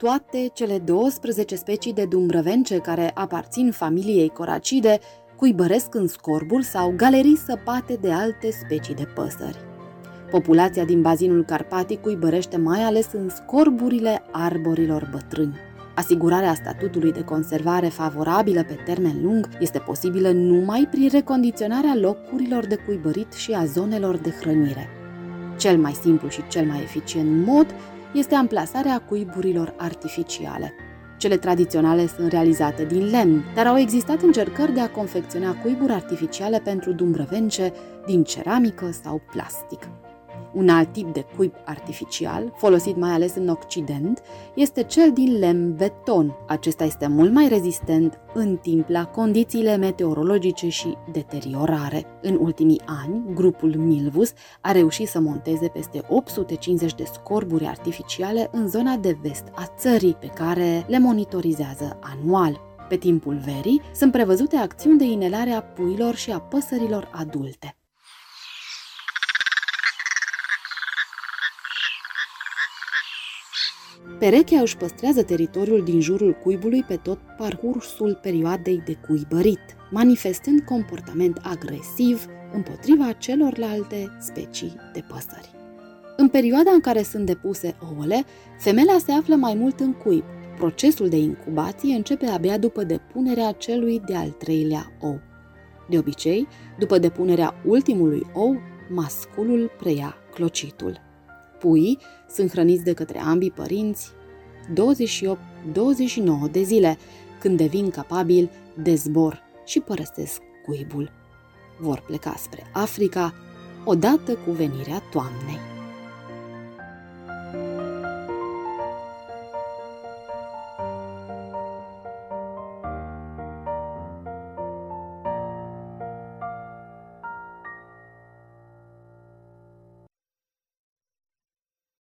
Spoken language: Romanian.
toate cele 12 specii de dumbrăvence care aparțin familiei Coracide cuibăresc în scorburi sau galerii săpate de alte specii de păsări. Populația din bazinul carpatic cuibărește mai ales în scorburile arborilor bătrâni. Asigurarea statutului de conservare favorabilă pe termen lung este posibilă numai prin recondiționarea locurilor de cuibărit și a zonelor de hrănire. Cel mai simplu și cel mai eficient mod este amplasarea cuiburilor artificiale. Cele tradiționale sunt realizate din lemn, dar au existat încercări de a confecționa cuiburi artificiale pentru dumbrăvence din ceramică sau plastic. Un alt tip de cuib artificial, folosit mai ales în Occident, este cel din lemn-beton. Acesta este mult mai rezistent în timp la condițiile meteorologice și deteriorare. În ultimii ani, grupul Milvus a reușit să monteze peste 850 de scorburi artificiale în zona de vest a țării, pe care le monitorizează anual. Pe timpul verii, sunt prevăzute acțiuni de inelare a puilor și a păsărilor adulte. Perechea își păstrează teritoriul din jurul cuibului pe tot parcursul perioadei de cuibărit, manifestând comportament agresiv împotriva celorlalte specii de păsări. În perioada în care sunt depuse ouăle, femela se află mai mult în cuib. Procesul de incubație începe abia după depunerea celui de-al treilea ou. De obicei, după depunerea ultimului ou, masculul preia clocitul. Puii sunt hrăniți de către ambii părinți 28-29 de zile, când devin capabili de zbor și părăsesc cuibul. Vor pleca spre Africa odată cu venirea toamnei.